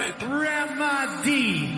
Remedy.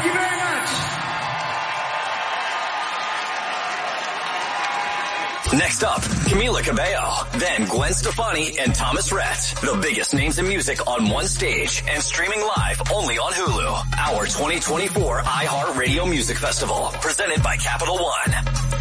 Thank you very much. Next up, Camila Cabello, then Gwen Stefani and Thomas Rhett. The biggest names in music on one stage and streaming live only on Hulu. Our 2024 iHeartRadio Music Festival, presented by Capital One.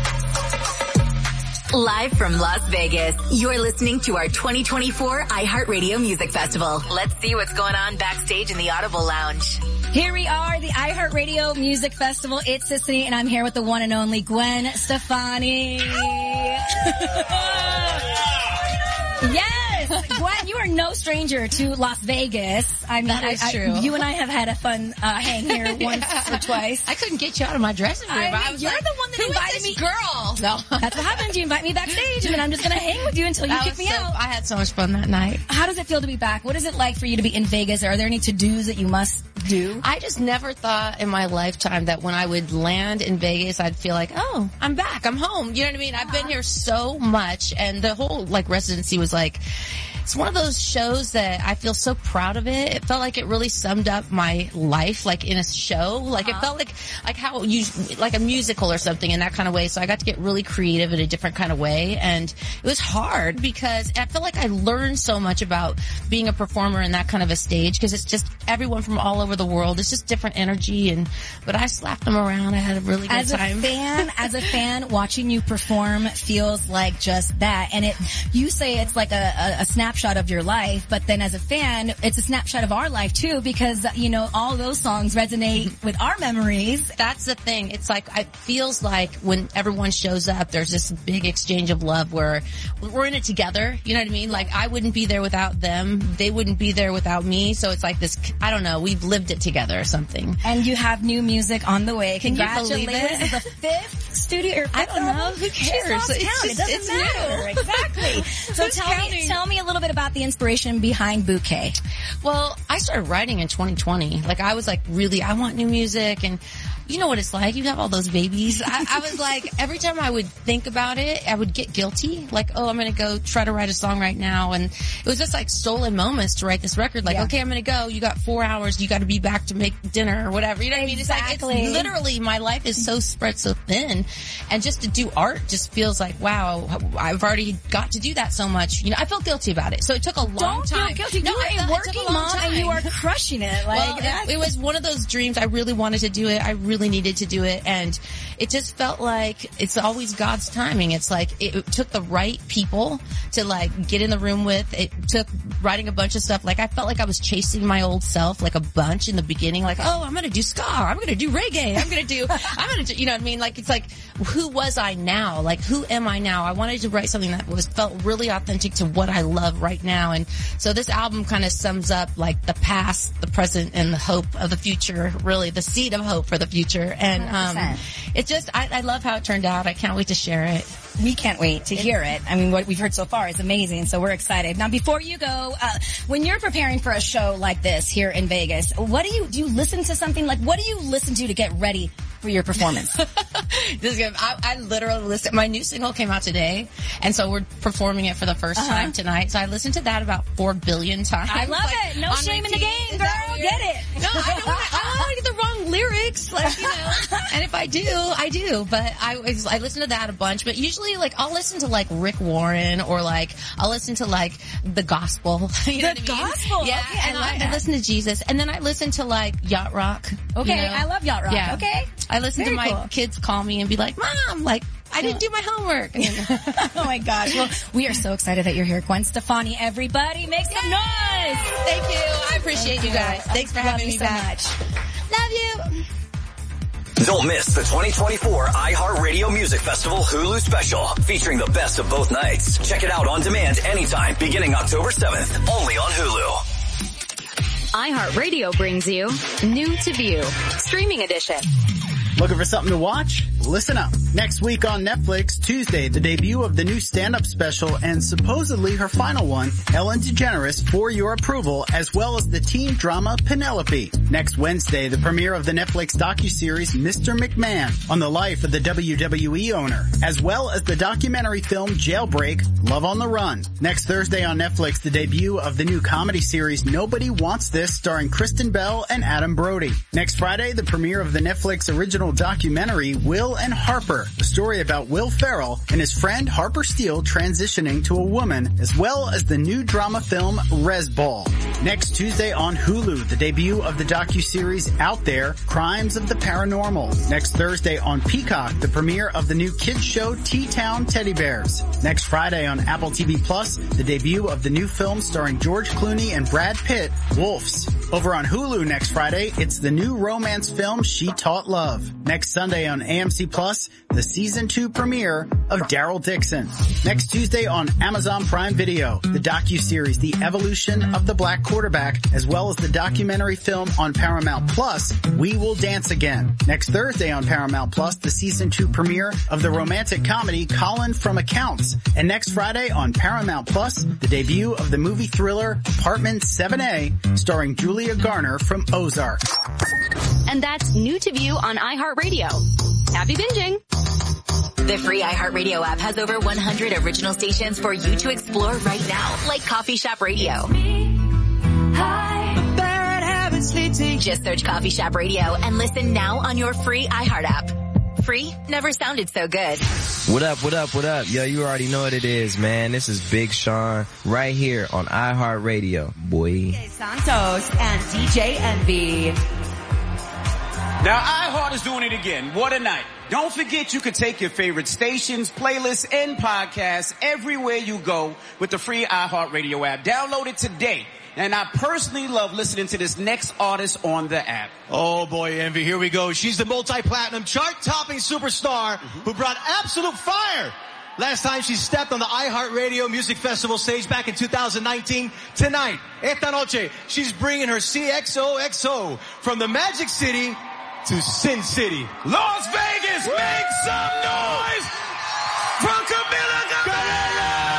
Live from Las Vegas, you're listening to our 2024 iHeartRadio Music Festival. Let's see what's going on backstage in the Audible Lounge. Here we are, the iHeartRadio Music Festival. It's Sissany, and I'm here with the one and only Gwen Stefani. Yes! Gwen, you are no stranger to Las Vegas. I mean, that is true. You and I have had a fun hang here once or twice. I couldn't get you out of my dressing room. I was you're like, the one that invited me. Girl. No. That's what happens. You invite me backstage, and then I'm just going to hang with you until you kick me out. I had so much fun that night. How does it feel to be back? What is it like for you to be in Vegas? Are there any to-dos that you must do? I just never thought in my lifetime that when I would land in Vegas, I'd feel like, oh, I'm back. I'm home. You know what I mean? I've been here so much, and the whole residency was like, it's one of those shows that I feel so proud of it. It felt like it really summed up my life, like in a show. Like it felt like how you, like a musical or something in that kind of way. So I got to get really creative in a different kind of way. And it was hard because I feel like I learned so much about being a performer in that kind of a stage, because it's just everyone from all over the world. It's just different energy. But I slapped them around. I had a really good time. As a fan, watching you perform feels like just that. And you say it's like a snapshot of your life, but then as a fan, it's a snapshot of our life too, because, you know, all those songs resonate with our memories. That's the thing. It's like, it feels like when everyone shows up, there's this big exchange of love where we're in it together. You know what I mean? Like, I wouldn't be there without them. They wouldn't be there without me. So it's like this, I don't know, we've lived it together or something. And you have new music on the way. Can you believe it? This is the fifth studio, or I don't know. Who cares? It doesn't matter. Exactly. So tell me a little bit about the inspiration behind Bouquet. Well, I started writing in 2020. Like, I was like, really, I want new music, and you know what it's like. You have all those babies. I was like, every time I would think about it, I would get guilty. Like, oh, I'm going to go try to write a song right now. And it was just like stolen moments to write this record. Like, okay, I'm going to go. You got 4 hours. You got to be back to make dinner or whatever. You know what I mean? It's like, it's literally, my life is so spread so thin. And just to do art just feels like, wow, I've already got to do that so much. You know, I felt guilty about it. So it took a long time. Don't feel guilty. No, you're a working mom and you are crushing it. Like, well, it was one of those dreams. I really wanted to do it. I really needed to do it, and it just felt like it's always God's timing. It's like it took the right people to like get in the room with. It took writing a bunch of stuff. Like, I felt like I was chasing my old self like a bunch in the beginning. Like, oh, I'm going to do ska. I'm going to do reggae. I'm going to do, you know what I mean? Like, it's like, who was I now? Like, who am I now? I wanted to write something that felt really authentic to what I love right now. And so this album kind of sums up like the past, the present, and the hope of the future, really the seed of hope for the future. And it's just, I love how it turned out. I can't wait to share it. We can't wait to hear it. I mean, what we've heard so far is amazing, so we're excited. Now, before you go, when you're preparing for a show like this here in Vegas, do you listen to something? Like, what do you listen to get ready for your performance? I literally listen. My new single came out today, and so we're performing it for the first time tonight. So I listened to that about 4 billion times. I love it. No shame in the game, girl. Get it. No, I don't want to get the wrong lyrics. Like, you know. And if I do, I do. But I listen to that a bunch. But usually, like, I'll listen to like Rick Warren, or like I'll listen to like the gospel. You know what I mean? Gospel. Yeah. Okay, and I listen to Jesus, and then I listen to like yacht rock. Okay, you know? I love yacht rock. Yeah. Okay. I listen to my kids call me and be like, Mom, like, I didn't do my homework. Oh my gosh. Well, we are so excited that you're here. Gwen Stefani, everybody, make some noise. Thank you. I appreciate you guys. Thanks for having me back. So much. Love you. Don't miss the 2024 iHeartRadio Music Festival Hulu special, featuring the best of both nights. Check it out on demand anytime, beginning October 7th, only on Hulu. iHeartRadio brings you New to View, Streaming Edition. Looking for something to watch? listen up. Next week on Netflix, Tuesday, the debut of the new stand-up special and supposedly her final one, Ellen DeGeneres, For Your Approval, as well as the teen drama Penelope. Next Wednesday, the premiere of the Netflix docuseries Mr. McMahon on the life of the WWE owner, as well as the documentary film Jailbreak, Love on the Run. Next Thursday on Netflix, the debut of the new comedy series Nobody Wants This, starring Kristen Bell and Adam Brody. Next Friday, the premiere of the Netflix original documentary Will and Harper, a story about Will Ferrell and his friend Harper Steele transitioning to a woman, as well as the new drama film Resball. Next Tuesday on Hulu, the debut of the docuseries Out There, Crimes of the Paranormal. Next Thursday on Peacock, the premiere of the new kids show T-Town Teddy Bears. Next Friday on Apple TV Plus, the debut of the new film starring George Clooney and Brad Pitt, Wolves. Over on Hulu next Friday, it's the new romance film She Taught Love. Next Sunday on AMC Plus, the season 2 premiere of Daryl Dixon. Next Tuesday on Amazon Prime Video, the docuseries The Evolution of the Black Quarterback, as well as the documentary film on Paramount Plus, We Will Dance Again. Next Thursday on Paramount Plus, the season 2 premiere of the romantic comedy Colin from Accounts. And next Friday on Paramount Plus, the debut of the movie thriller Apartment 7A, starring Julia Garner from Ozark. And that's new to view on iHeartRadio. Happy binging! The free iHeartRadio app has over 100 original stations for you to explore right now, like Coffee Shop Radio. Just search Coffee Shop Radio and listen now on your free iHeart app. Free never sounded so good. What up, what up, what up? Yo, you already know what it is, man. This is Big Sean right here on iHeartRadio, boy. Santos and DJ Envy. Now, iHeart is doing it again. What a night. Don't forget you can take your favorite stations, playlists, and podcasts everywhere you go with the free iHeartRadio app. Download it today. And I personally love listening to this next artist on the app. Oh boy, Envy, here we go. She's the multi-platinum chart-topping superstar who brought absolute fire last time she stepped on the iHeartRadio Music Festival stage back in 2019. Tonight, esta noche, she's bringing her CXOXO from the Magic City to Sin City. Las Vegas, make some noise from Camila Cabello!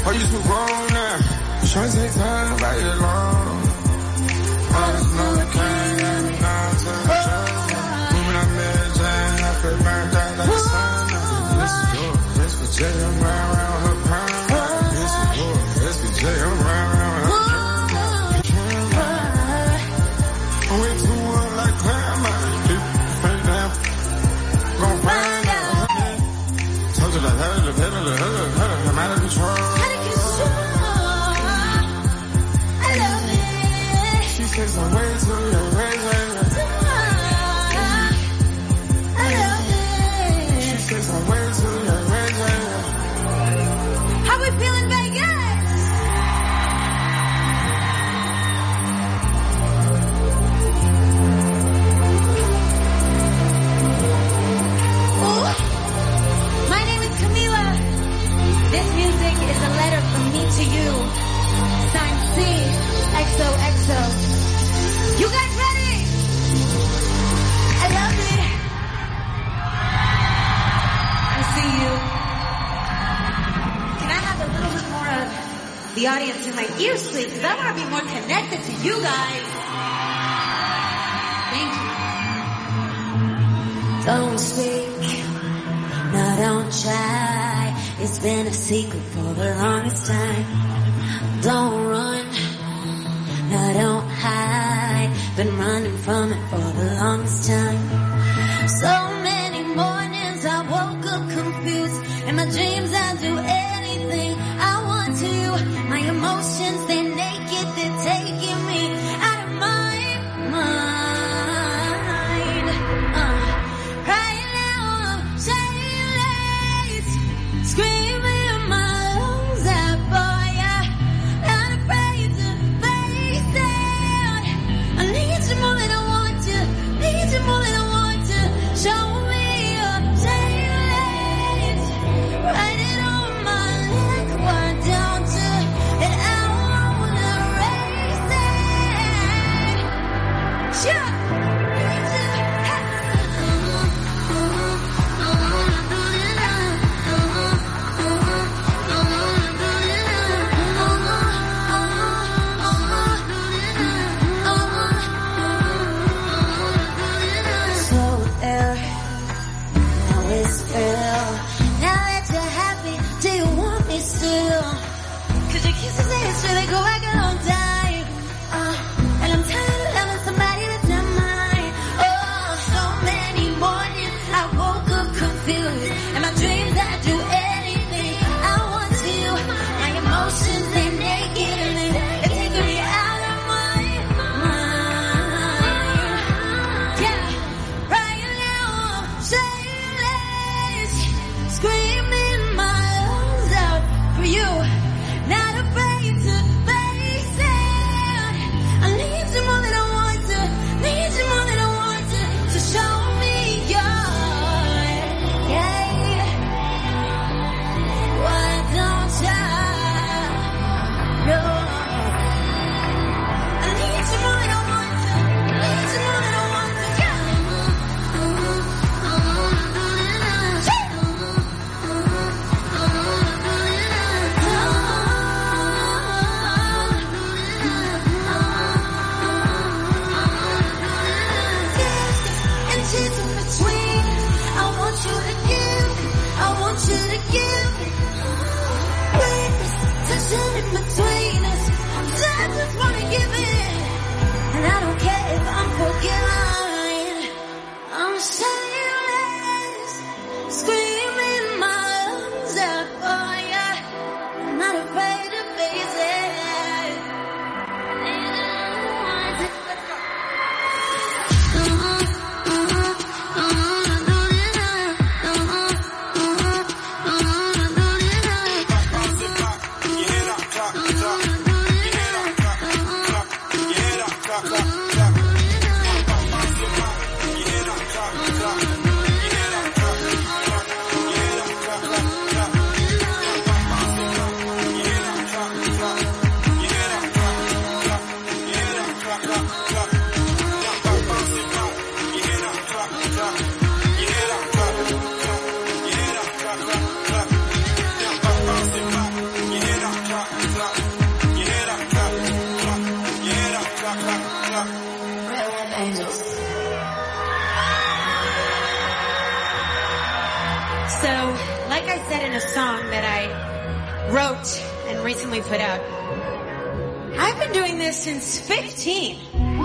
Oh, you too grown now. Trying to take time, right along. I just know the king and the nine to the show. When I met Jane, I feel burned out like a sun. This is good. This for J, I'm round her prime. This is good. This for J, I'm round her prime. I'm way too up like climb out. Fake down. Gon' find out. Told you like, I'm out of control. Takes my way to your ways, I love it. She takes my way to your ways, How we feeling, Vegas? Ooh. My name is Camila. This music is a letter from me to you. Signed C, XOXO. You guys ready? I love it. I see you. Can I have a little bit more of the audience in my ears, please? Because I want to be more connected to you guys. Thank you. Don't speak. No, don't try. It's been a secret for the longest time. Don't run. No, don't hide. Been running from it for the longest time. So many mornings I woke up confused. In my dreams I do anything I want to. My emotions, they're naked, they're taking me out of my mind. Right now I'm shameless, screaming my lungs out for ya. Not afraid to face it. I need you more than I want to. Need you more than I want to. Show me your shameless. Write it on my neck, why don't you? And I wanna erase it. Yeah. They go back a long time. And I'm tired of loving somebody that's not mine. Oh, so many mornings I woke up confused. In my dreams I do anything I want to. My emotions, they're naked and they're taking me out of my mind. Yeah, right now I'm shameless, screaming my lungs out for you. Not afraid to face it. I need you more than I want to. Need you more than I want to. So show me your, yeah. Why don't you? No. I need you more than I want to. Need you more than I want to. In between us, I just wanna give it, and I don't care if I'm forgiven. I'm shameless, screaming my lungs out for ya. I'm not afraid to face it. a song that I wrote and recently put out. I've been doing this since 15.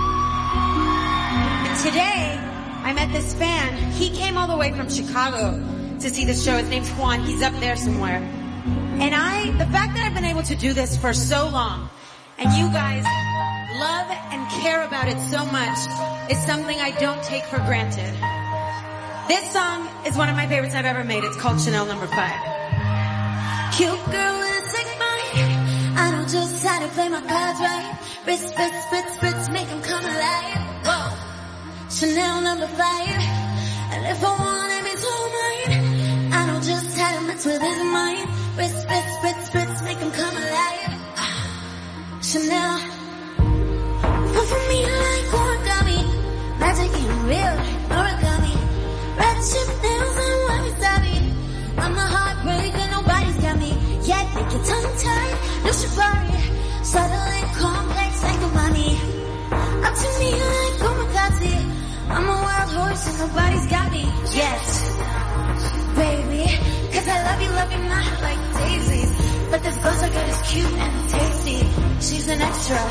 And today, I met this fan. He came all the way from Chicago to see the show. His name's Juan. He's up there somewhere. And the fact that I've been able to do this for so long, and you guys love and care about it so much, is something I don't take for granted. This song is one of my favorites I've ever made. It's called Chanel No. 5. Cute girl with a sick mind. I know just how to play my cards right. Spritz, spritz, spritz, spritz, make them come alive. Whoa. Chanel No. 5. And if I want him, it's all mine. I know just how to mess with his mind. Spritz, spritz, spritz, spritz, make them come alive. Chanel. Fun for me like origami. Magic and real origami. Red chip nails and wabi-sabi. I'm a heartbreaker, nobody's got me. Yeah, make your tongue tied, no shibari. Subtle and complex like a mommy. Up to me like Omakazi. I'm a wild horse and nobody's got me. Yes, baby, cause I love you not like daisies. But this girl I got is cute and tasty. She's an extra.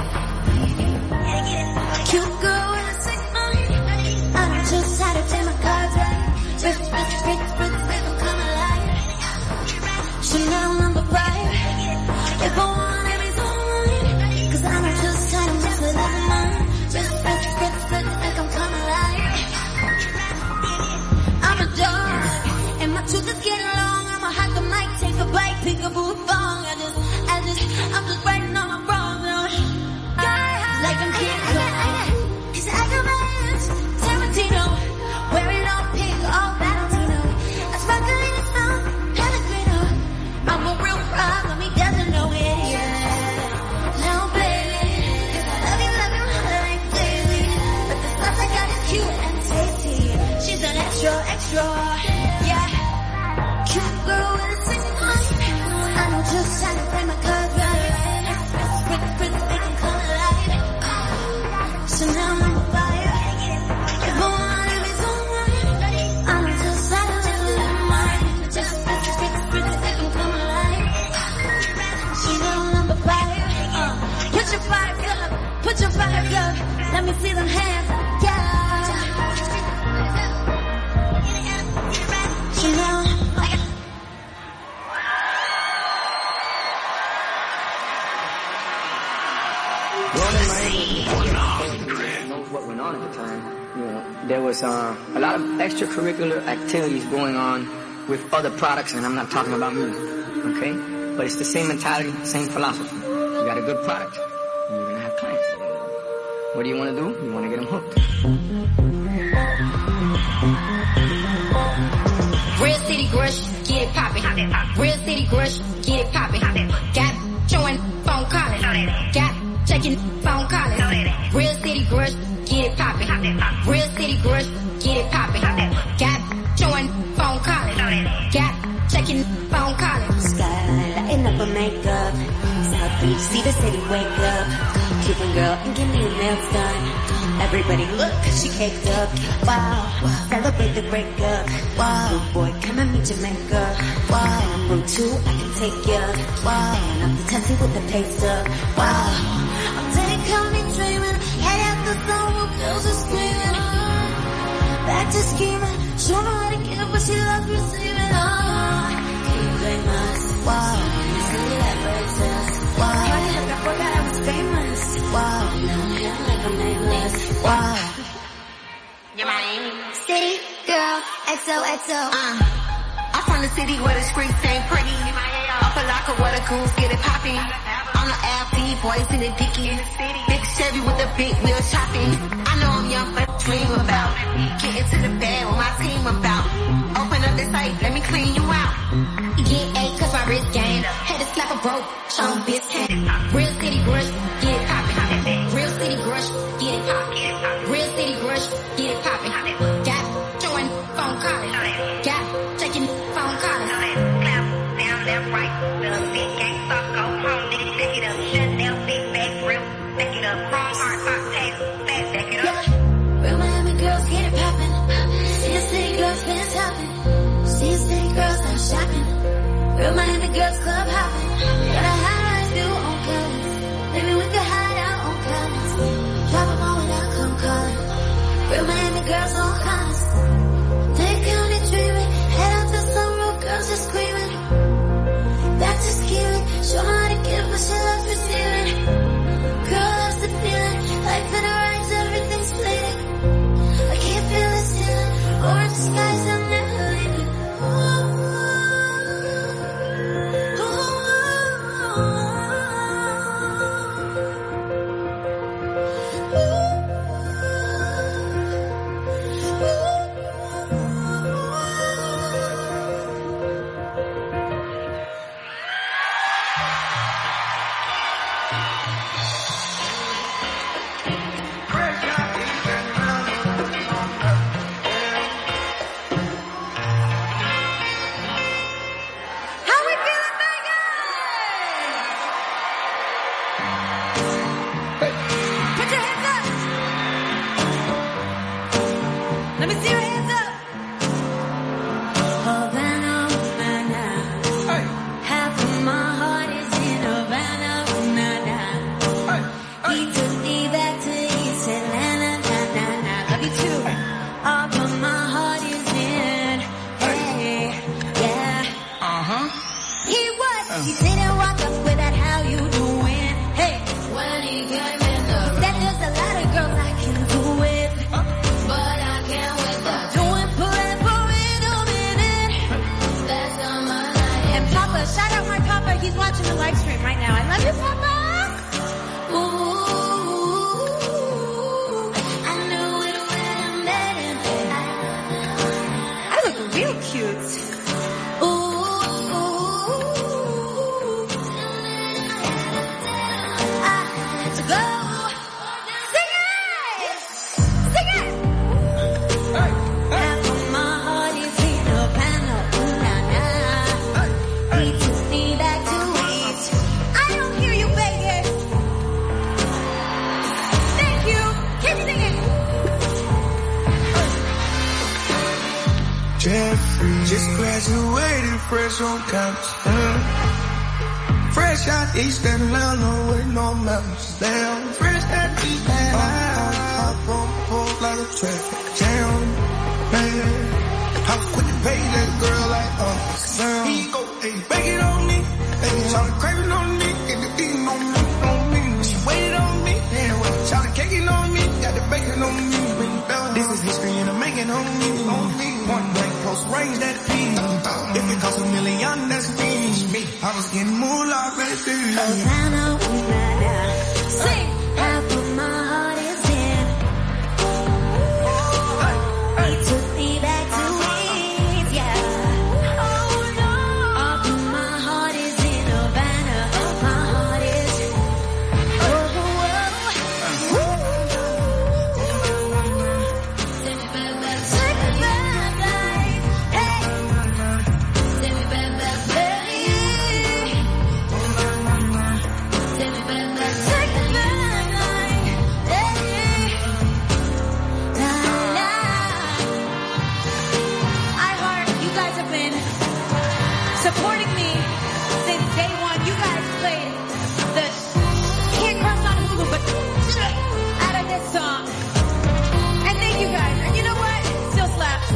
Cute girl with a sick mind. I know just how to play my cards right. Spritz, spritz, spritz, spritz, make them come alive. Chanel No. 5. If I want him, he's all mine. Cause I know just how to mess with his mind. Spritz, spritz, spritz, spritz, make them come alive. I'm a dog, and my tooth is getting long. I'ma hack the mic, take a bite, pick a boo thong. I'm just writing on my wrongs. Like I'm King Kong. He's Ackerman, Tarantino. Wearing all pink, all Valentino. A sparkling in snow, Pellegrino. I'm a real problem, he doesn't know it, yeah. Now, baby, I love you like daily. But the stuff I got is cute and tasty. She's an extra, extra, yeah. Cute girl with a sick mind. I know just how to play my cards right. Spritz, spritz, make them come alive. Chanel No. 5. If I want him, he's all mine. I know just how to live with mine. Just spritz, spritz, spritz, make them come alive. Chanel No. 5. Put your fire up, put your fire up. Let me see them hands, yeah. Chanel. What went on at the time, there was a lot of extracurricular activities going on with other products, and I'm not talking about me, okay? But it's the same mentality, same philosophy. You got a good product, and you're gonna have clients. What do you want to do? You want to get them hooked. Real City Grush, get it poppin'. Real City Grush, get it poppin'. Got showing phone calling. Got checking phone calling. Real City Grush, get it poppin'. Real City Grush, get it poppin'. Got showing phone calling. Got checking phone calling. Skyline lighting up her makeup. South Beach, see the city wake up. Cuban girl and give me your nails done. Everybody look, she caked up. Wow, celebrate the breakup. Wow, rude boy, come and meet Jamaica. Wow, and I'm rude too, I can take ya. Wow, and I'm the taxi with the pay stub. Wow, I'm daydreaming, dreaming. Head out the phone, girls are screaming. Back to scheming, show her how to give, but she loves receiving. Oh, can you blame us? Wow, see that breaks us. Wow, I forgot I was famous. Wow, now I'm here like I'm nameless. Wow. You're Miami. City girl, XOXO. I'm from the city where the streets ain't pretty. Up a locker where the goons get it poppin'. On the LD, boys in the dickies. Big Chevy with the big wheel chopping. I know I'm young, but dream about getting to the bed with my team about. Open up the site, let me clean you out. Get A cause my wrist game. Had to slap a broke, show him biscuit. Real City Grush, get it poppin'. Real City Grush, get it poppin'. Real City Grush, get it poppin'. Got showing phone calling. Got checking phone calling. Clap, down, left, right. Little big gang stuff, go home, nigga, pick it up. Shut down, big bag, real, back it up. Wrong heart, pop, taste, fast, back it up. Real Miami girls get it poppin'. See the city girls finish hopping. See the city girls out shopping. carefree. Just graduated, fresh on campus. Fresh out East Atlanta with no mountains down. Fresh out East Atlanta. Hop on pole like a traffic jam. Man, I was quick to pay that girl like Sam. He go, hey, bake it on me. Hey, Charlie craving on me. Get the beating on me. She waited on me. Yeah, well, Charlie caking on me. Got the bacon on me. This is history and I'm making on me. One blank close range, that P. If it costs $1 million, that's me. I was getting moolah, baby. Havana, Havana. Sing. Half of my heart is in. He took me back to East, yeah. Oh no. All of my heart is in Havana. My heart is. Supporting me since day one. You guys played the Can't Crush on Hulu, but out of this song. And thank you guys. And you know what? It still slaps.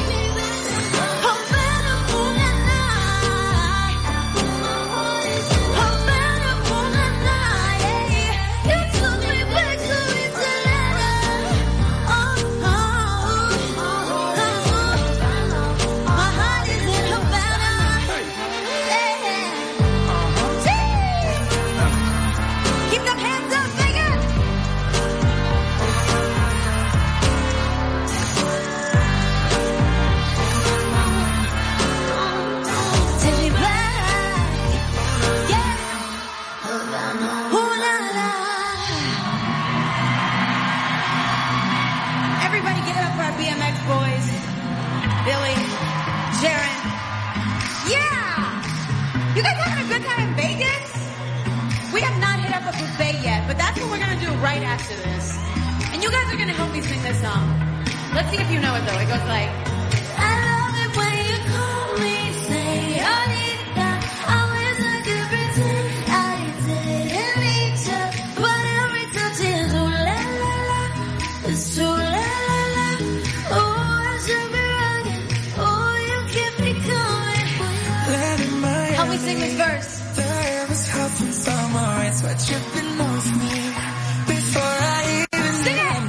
Everybody give it up for our BMX boys. Billy, Jaron. Yeah! You guys having a good time in Vegas? We have not hit up a buffet yet, but that's what we're going to do right after this. And you guys are going to help me sing this song. Let's see if you know it though. It goes like, I love it when you call me, say, I need that. I wish I could pretend I didn't need you. But every touch is ooh la la la. It's too la la la. Oh, I should be running. Oh, you keep me coming. help me sing this verse. The air was hot from summer, it's what you've been off me. Before I even sing it.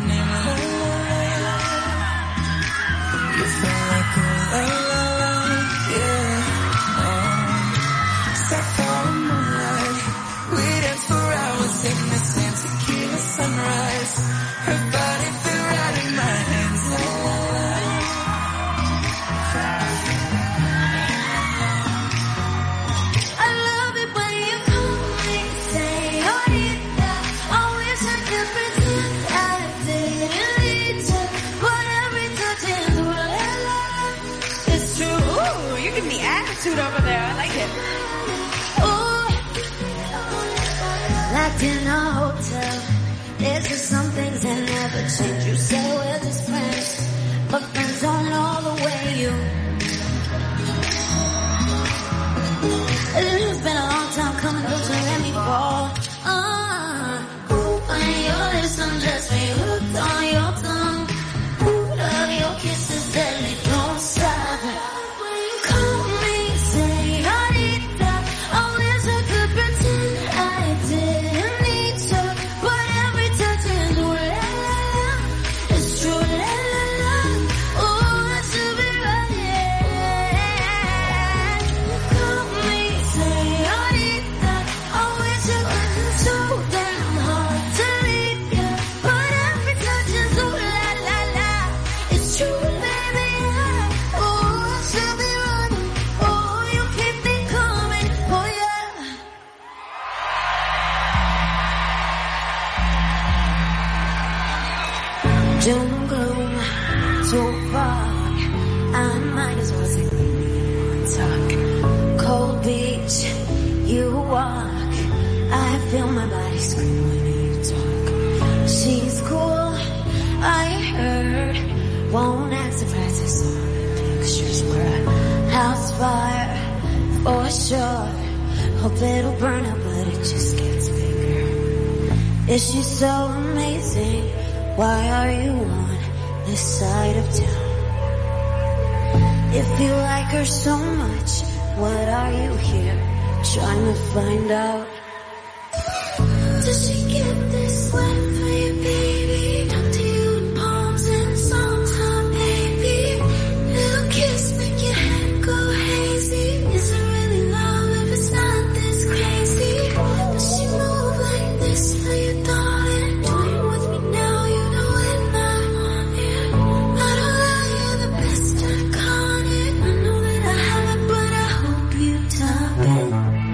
You feel like a la la la, yeah. Sapphire moonlight, we danced for hours in the same tequila sunrise. Her body fell right in my hands, la la la. I love it when you call me, say, ahorita. I wish I could pretend I didn't need you. But every touch is ooh la la. It's true. Ooh, you give me attitude over there. I like it. Locked in a hotel. There's just some things that never change. You say we're just friends, but friends don't know the way you. It's been a long time coming, don't you let me fall. Ooh, on your lips, undress me, hooked on your tongue. Ooh, love your kisses, deadly, don't stop. When you call me, say, ahorita. I wish I could pretend I didn't need you. But every touch is ooh la la la. It's true la la la. Ooh, I should be running. Call me, say, ahorita. I wish I wasn't so damn hard to leave you. But every touch is ooh la la la. It's true, baby. Ooh, I should be running. Oh, you keep me coming. Oh yeah. Jungle, Tupac, I might as well sing one talk. Cold beach, you walk. I feel my body scream when you talk. She's cool, I heard. Won't act surprised, it's all the pictures. up, it'll burn up, but it just gets bigger. Is she so amazing? Why are you on this side of town? If you like her so much, what are you here trying to find out? Does she get this wet for you, baby? Talk to you in palms and summertime, baby. Little kiss, make your head go hazy. Is it really love if it's not this crazy? Does she move like this for you, darling? Join with me now, you know it, not on it. I don't lie, you're the best I got it. I know that I haven't, but I hope you top it.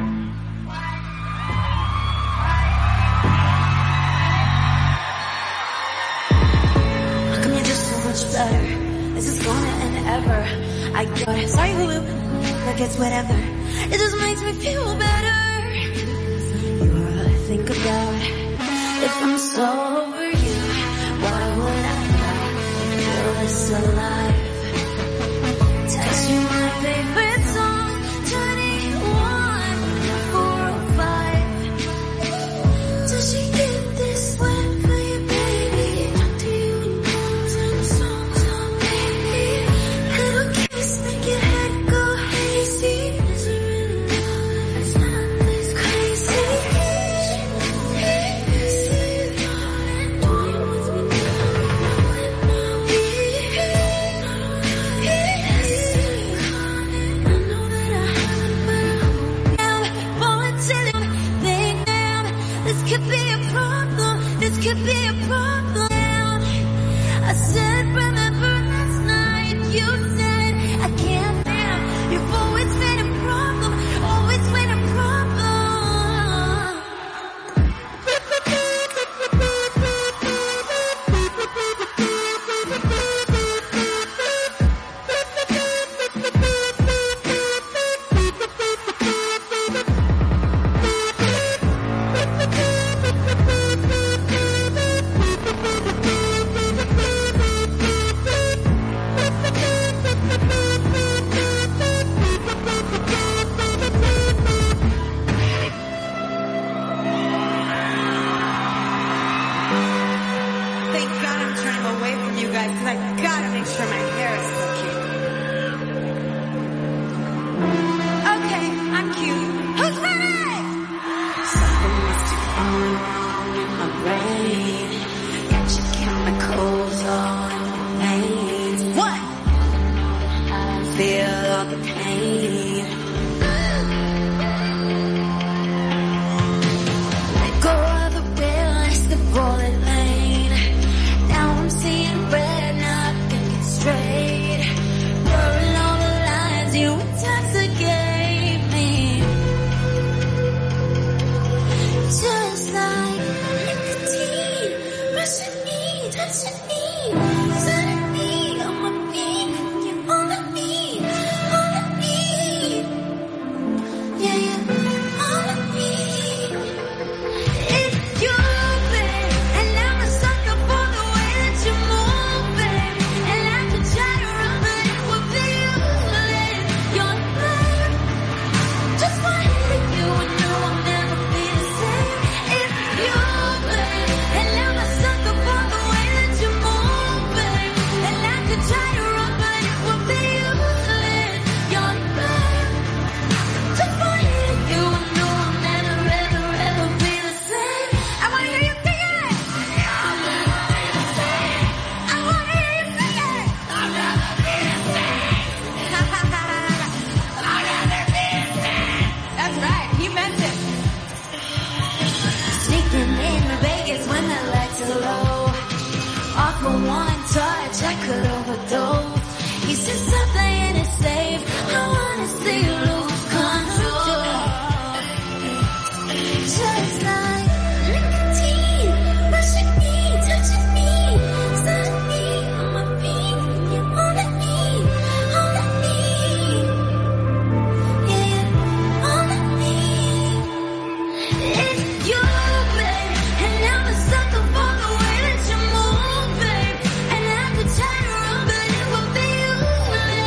Better. This is gonna end ever. I got it. Sorry, Hulu. Like it's whatever. It just makes me feel better. You're all I think about. If I'm so over you, why would I not feel this alive? Text you my favorite song, 21405. Does she get this wet for you, baby? Talk to you in palms and songs on, baby. Little kiss, make your head go hazy. Is it really love if it's not this crazy? Say you darling, join with me now. This could be a problem, this could be a problem. I said, remember last night, you said, I can't feel. You've always been a problem, always been a problem. Thank God I'm turning away from you guys because I gotta make sure my hair is still cute. Okay, I'm cute. Who's ready? Something must have gone wrong in my brain. Got your chemicals all in my veins. What? I feel all the pain. Let go of the wheel, it's the bullet lane. Now I'm seeing red, not thinking straight. Blurring all the lines, you intoxicate me. Just like nicotine, rushing me, touching me. Suddenly, on my feet, you're all I need, all I need. Yeah, yeah, all I need. It's you, babe, and I'm a sucker for the way that you move, babe. And I could try to run, but it would be useless. You're the babe. Just wanting you and know I'll never be the same. It's you, babe, and I'm a sucker for the way that you move, babe. And I could try to run, but it would be useless. You're the babe. Just wanting you and know I'll never, ever, ever be the same. I wanna hear you sing it. I wanna hear you sing it. I'll never be the same. I'll never be the same. That's right, he meant it. Sneaking in Vegas when the lights are low. Off for one touch, I could overdose. He said something and it's safe. I wanna see you lose control. Just like nicotine, rushing me, touching me. Suddenly, on my feet, you're all I need, all I need. Yeah, yeah, all I need. It's you, babe, and I'm a sucker for the way that you move, babe. And I could try to run, but it would be useless.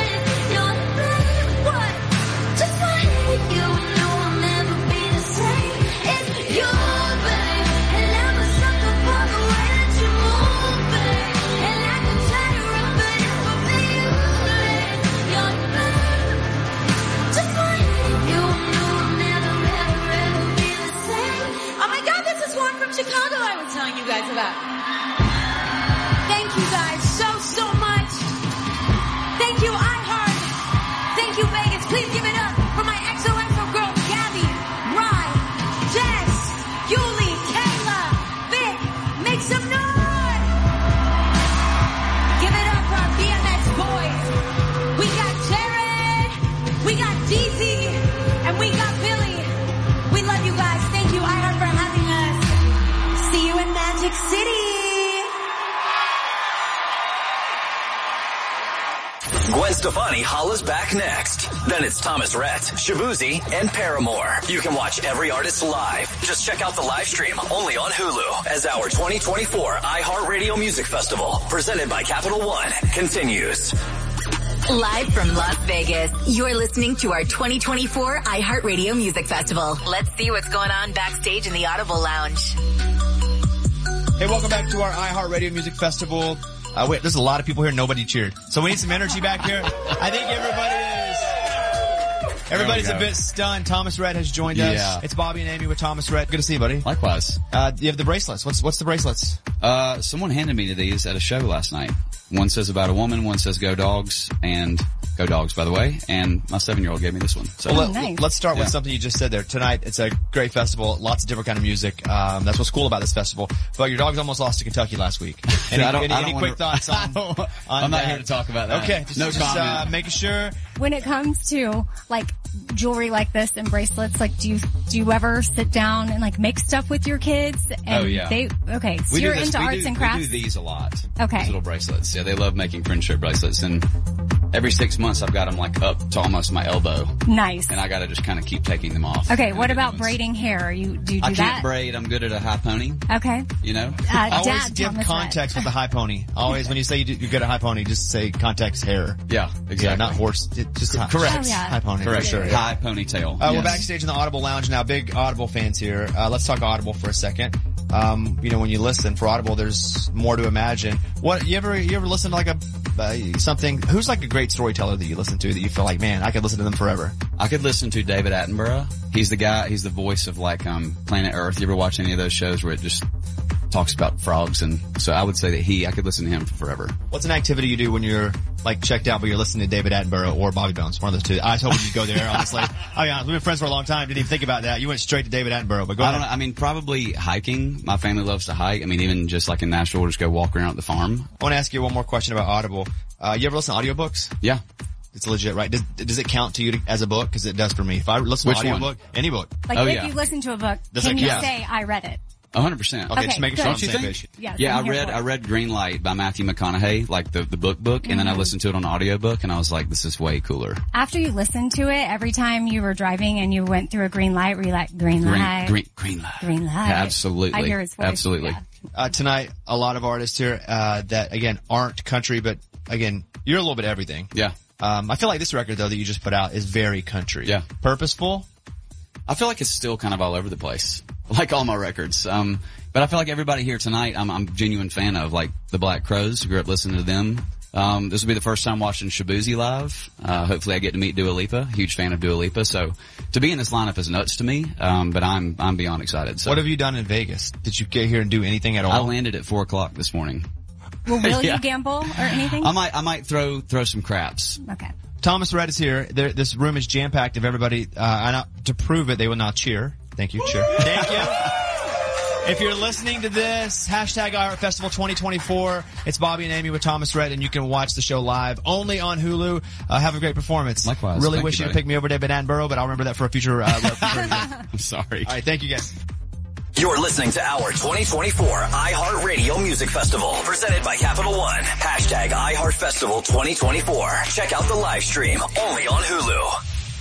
Chicago I was telling you guys about. Thank you guys so much. Thank you, iHeart. Thank you, Vegas. Please give it up for my XOXO girls, Gabby, Rye, Jess, Yuli, Kayla, Vic. Make some noise. Give it up for our BMX boys. We got Jared, we got DZ, and we got Billy. We love you guys. Thank you, iHeart, for having us. See you in Magic City. Gwen Stefani holla's back next. Then it's Thomas Rhett, Shabuzi, and Paramore. You can watch every artist live. Just check out the live stream only on Hulu as our 2024 iHeartRadio Music Festival, presented by Capital One, continues. Live from Las Vegas, you're listening to our 2024 iHeartRadio Music Festival. Let's see what's going on backstage in the Audible Lounge. Hey, welcome back to our iHeartRadio Music Festival. Wait, there's a lot of people here. Nobody cheered. So we need some energy back here. I think everybody's a bit stunned. Thomas Rhett has joined us. It's Bobby and Amy with Thomas Rhett. Good to see you, buddy. Likewise. You have the bracelets. What's the bracelets? Someone handed me these at a show last night. One says about a woman, one says go dogs, and go dogs, by the way. And my 7-year-old gave me this one. So nice. Let's start with something you just said there. Tonight, it's a great festival, lots of different kind of music. That's what's cool about this festival. But your dogs almost lost to Kentucky last week. Any quick thoughts on I'm not here to talk about that. Okay, just making sure. When it comes to like jewelry like this and bracelets, like do you ever sit down and like make stuff with your kids? And so you're into arts and crafts? We do these a lot. Okay. These little bracelets. Yeah, they love making friendship bracelets, and every 6 months I've got them like up to almost my elbow. Nice. And I gotta just kind of keep taking them off. Okay, what about braiding hair? Do you do that? I can't braid. I'm good at a high pony. Okay. You know? Always give context with the high pony. Always when you say you're good at high pony, just say context hair. Yeah, exactly. Yeah, not horse. Just correct. High pony. Correct. For sure. High ponytail. We're backstage in the Audible Lounge now. Big Audible fans here. Let's talk Audible for a second. When you listen for Audible, there's more to imagine. What you ever listen to like something? Who's like a great storyteller that you listen to that you feel like, man, I could listen to them forever? I could listen to David Attenborough. He's the guy. He's the voice of like Planet Earth. You ever watch any of those shows where it just talks about frogs? And so I would say that I could listen to him forever. What's an activity you do when you're like checked out but you're listening to David Attenborough or Bobby Bones? One of those two. I told you you'd go there, honestly. We've been friends for a long time. Didn't even think about that. You went straight to David Attenborough, but go ahead. I don't know. I mean, probably hiking. My family loves to hike. I mean, even just like in Nashville, we'll just go walk around at the farm. I want to ask you one more question about Audible. You ever listen to audiobooks? Yeah. It's legit, right? Does it count to you as a book? Because it does for me. If I listen to an audiobook, any book. Like if you listen to a book, can you say, I read it? 100%. Okay, just making sure. Don't you think? Yeah, I read Green Light by Matthew McConaughey, like the book, and then I listened to it on audiobook, and I was like, this is way cooler. After you listened to it, every time you were driving and you went through a green light, were you like, green light? Green light. Green light. Absolutely. I hear his voice. Absolutely. Yeah. Tonight, a lot of artists here, that again, aren't country, but again, you're a little bit of everything. Yeah. I feel like this record though that you just put out is very country. Yeah. Purposeful? I feel like it's still kind of all over the place. Like all my records. But I feel like everybody here tonight, I'm a genuine fan of, like the Black Crowes. Grew up listening to them. This will be the first time watching Shabuzi live. Hopefully I get to meet Dua Lipa. Huge fan of Dua Lipa. So to be in this lineup is nuts to me. But I'm beyond excited. So. What have you done in Vegas? Did you get here and do anything at all? I landed at 4:00 this morning. Well, will you gamble or anything? I might throw some craps. Okay. Thomas Rhett is here. This room is jam-packed of everybody. To prove it, they will not cheer. Thank you. Cheer. Thank you. If you're listening to this, hashtag iHeart Festival 2024. It's Bobby and Amy with Thomas Rhett, and you can watch the show live only on Hulu. Have a great performance. Likewise. Really wish you would pick me over David Attenborough, but I'll remember that for a future. I'm sorry. All right. Thank you, guys. You're listening to our 2024 iHeartRadio Music Festival, presented by Capital One. Hashtag iHeart Festival 2024. Check out the live stream only on Hulu.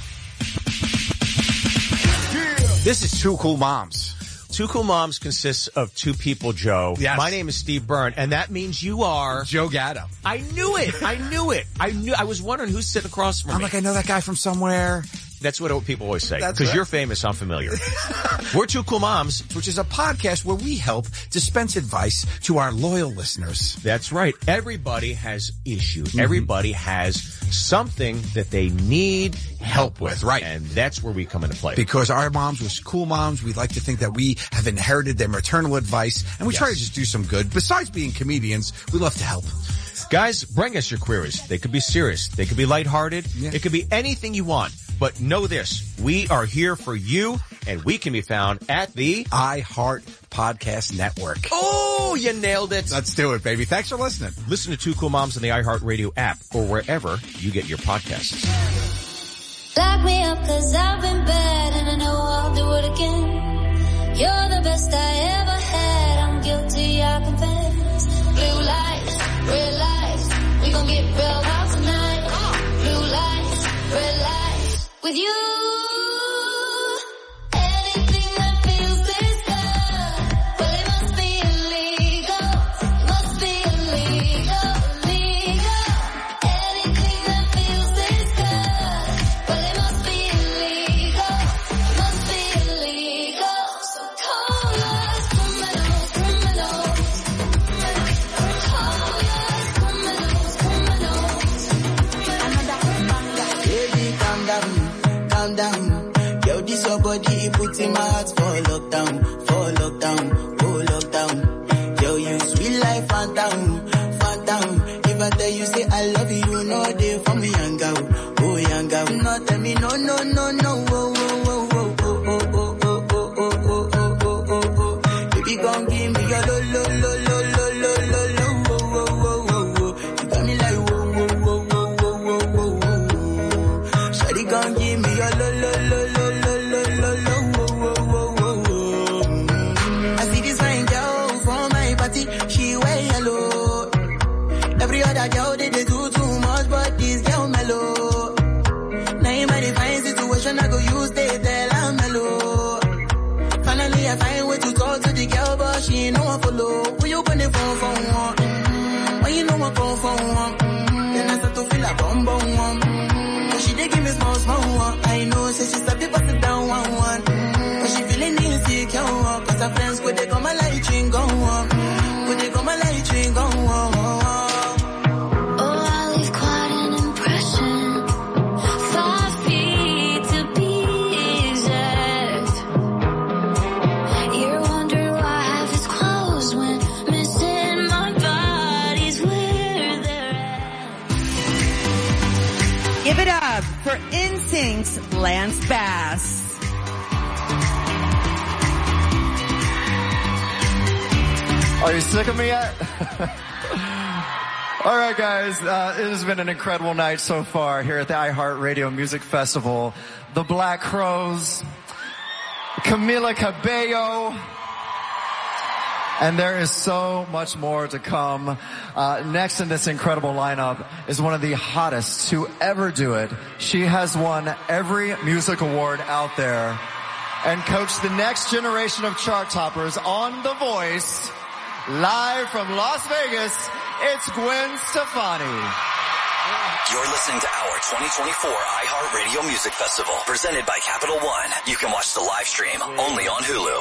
This is Two Cool Moms. Two Cool Moms consists of two people, Joe. Yes. My name is Steve Byrne, and that means you are... Joe Gatto. I knew it. I was wondering who's sitting across from me. I'm like, I know that guy from somewhere. That's what people always say. That's Because right. you're famous, I'm familiar. We're Two Cool Moms, which is a podcast where we help dispense advice to our loyal listeners. That's right. Everybody has issues. Mm-hmm. Everybody has something that they need help with. Right. And that's where we come into play. Because our moms were cool moms, we like to think that we have inherited their maternal advice, and we try to just do some good. Besides being comedians, we love to help. Guys, bring us your queries. They could be serious. They could be lighthearted. Yeah. It could be anything you want. But know this, we are here for you, and we can be found at the iHeart Podcast Network. Oh, you nailed it. Let's do it, baby. Thanks for listening. Listen to Two Cool Moms on the iHeart Radio app or wherever you get your podcasts. Lock me up 'cause I've been bad and I know I'll do it again. You're the best I ever had. I'm guilty, I confess. Blue lights, red lights. We gon' get real out tonight. Blue lights, red lights. With you. Anything that feels this good. Well, it must be illegal. Must be illegal, illegal. Anything that feels this good. Well, it must be illegal. Must be illegal. So call us criminals, criminals. Call us criminals, criminals. Baby, calm down, calm down. Yo, this your body, it puts in my heart for lockdown, oh lockdown. Yo, you sweet life, phantom, phantom. If I tell you say I love you, you know they for me, young girl, oh young girl. No, tell me no, no, no, no, oh, oh, oh, oh, oh, oh, oh, oh, oh, oh, oh, oh, oh, oh. Baby, gon' give me your lo, lo, lo, lo, lo, lo, lo, lo, oh, oh, oh, oh, oh. You got me like whoa, whoa, whoa, whoa, whoa, whoa, whoa, whoa. Shawty gon' give me your lo, lo, lo, lo, lo, lo, lo, lo, whoa, whoa, whoa, whoa, whoa. I see this fine girl for my party, she wear yellow. Every other girl they do too much, but this girl mellow. Now in my divine situation, I go use they tell I'm mellow. Finally, I find way to talk to the girl, but she ain't no one follow. Who you gonna phone for one? When you know I call for one, then I start to feel a bum bum one. But she dey give me small small one. I know, say she start to pass it down one one. But she feeling insecure, cause her friends could they come my light ring go on. Could they come my light ring go on. Oh, I leave quite an impression. 5 feet to be exact. You're wondering why I have his clothes when missing my body's where they're at. Give it up for NSYNC's Lance Bass. Are you sick of me yet? All right, guys. It has been an incredible night so far here at the iHeartRadio Music Festival. The Black Crowes, Camila Cabello, and there is so much more to come. Next in this incredible lineup is one of the hottest to ever do it. She has won every music award out there and coached the next generation of chart toppers on The Voice. Live from Las Vegas, it's Gwen Stefani. You're listening to our 2024 iHeartRadio Music Festival, presented by Capital One. You can watch the live stream only on Hulu.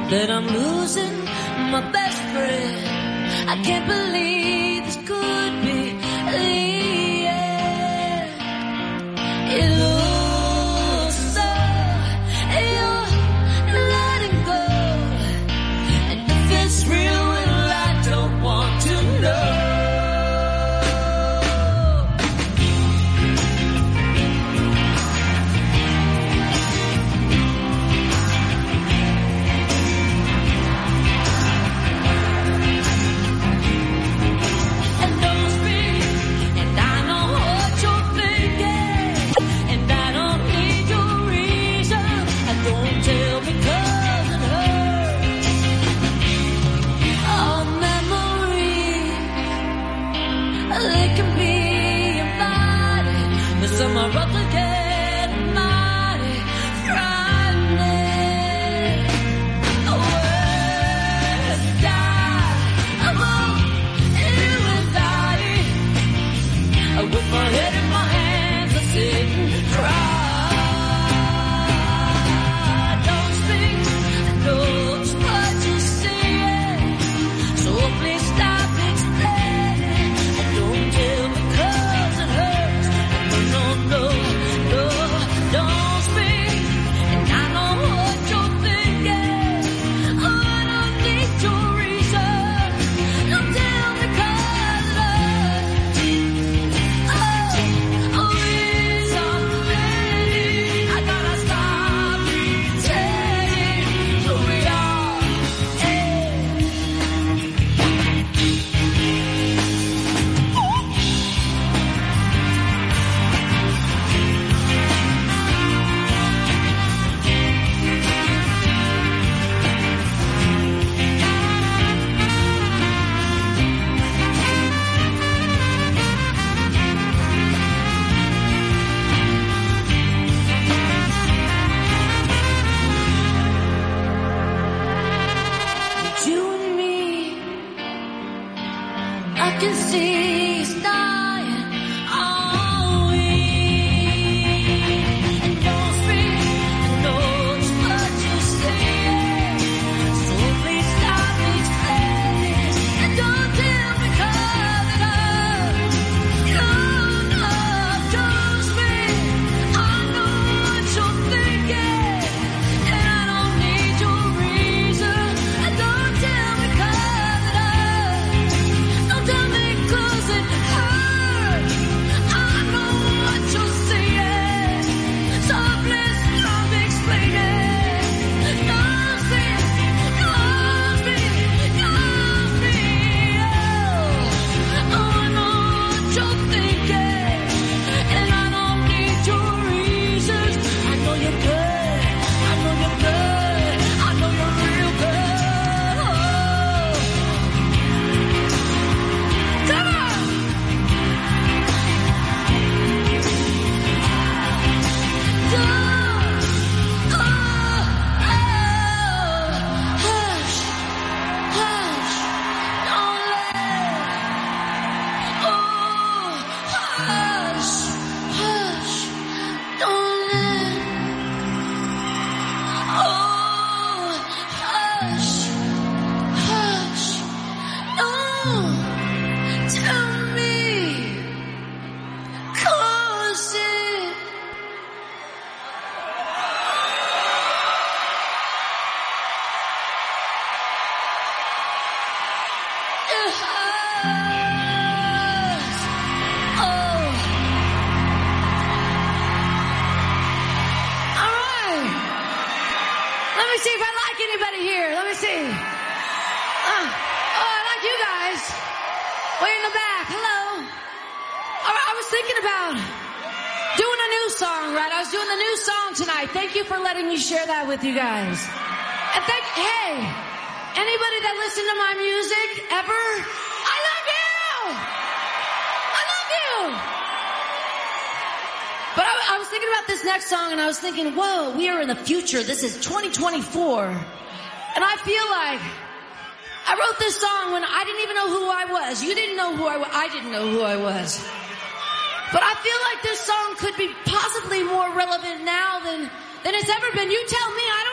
that I'm losing my best friend. I can't believe this could be the end. It looks as though you're letting go, and if it's real, well, I don't want to know. Some are up again, mighty frightening. Words die, I'm on you and I. With my head in my hands, I sit and cry. Don't speak, knows what you're saying, so please stop explaining. And don't tell me 'cause it hurts. No, no, don't speak, and I know what you're thinking. Oh, I don't need your reason. Don't tell me 'cause reason, I gotta stop pretending who we are. You and me, I can see it's dying. Are we? And don't speak, and knows what you're saying. So please stop explaining, and don't tell me 'cause it hurts. No, don't speak. I know what you're thinking, and I don't need your reason. And don't tell me 'cause it hurts. Don't tell me 'cause it hurts. I know what you're saying, so please stop explaining. Don't speak, don't speak, don't speak. Oh, I know what you're thinking, and I don't need your reasons. I know you're good, I know you're good, I know you're real good. Come on! Hush, hush, don't let. Oh, hush, hush, don't let. Oh, hush, hush, don't tell me 'cause it. It hurts. Oh. All right. Let me see if I like anybody here. Let me see. Oh, I like you guys. Way in the back. Hello. All right, I was thinking about doing a new song, right? I was doing the new song tonight. Thank you for letting me share that with you guys. And hey, anybody that listened to my music ever, I love you! I love you! But I was thinking about this next song, and I was thinking, whoa, we are in the future. This is 2024. And I feel like I wrote this song when I didn't even know who I was. You didn't know who I was. I didn't know who I was. But I feel like this song could be possibly more relevant now than it's ever been. You tell me. I